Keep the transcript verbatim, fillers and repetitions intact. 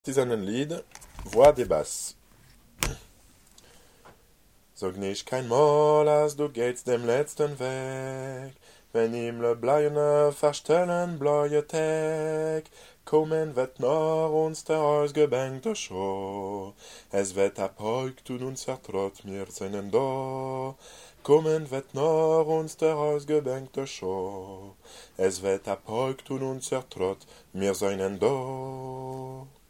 Es ist ein Lied, Voix des Basses. Sag nicht kein Mal, als du gehst dem letzten Weg, wenn ihm le bleiene verstellen bleue Tag, kommen wird nach uns der ausgebänkte Show. Es wird abheugt und uns zertrott, wir sind da. Kommen wird nach uns der ausgebänkte Show. Es wird abheugt und uns zertrott, wir sind da.